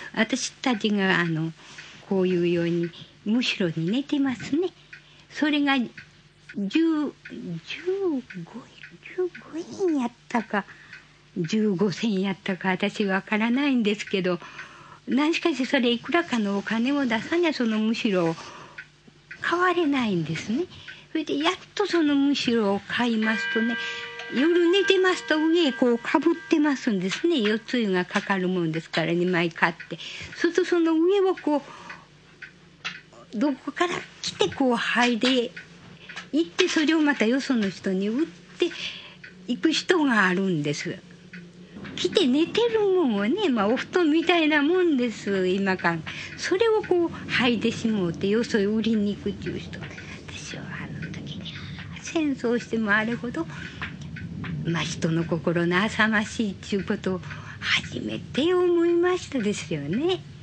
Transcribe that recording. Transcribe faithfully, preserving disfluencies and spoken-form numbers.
私たちがあのこういうようにむしろに寝てますね。それがじゅう、じゅうごえんやったかじゅうごせんやったか私わからないんですけど、何しかしそれいくらかのお金を出さにゃそのむしろを買われないんですね。それでやっとそのむしろを買いますとね、夜寝てますと上へこうかぶってますんですね。夜露がかかるもんですからにまい買って、そうするとその上をこうどこから来てこう剥いで行って、それをまたよその人に売っていく人があるんです。来て寝てるもんをね、まあお布団みたいなもんです今から。それをこう剥いでしもうてよそへ売りに行くっていう人、私はあの時に戦争してもあれほどまあ人の心の浅ましいっていうことを初めて思いましたですよね。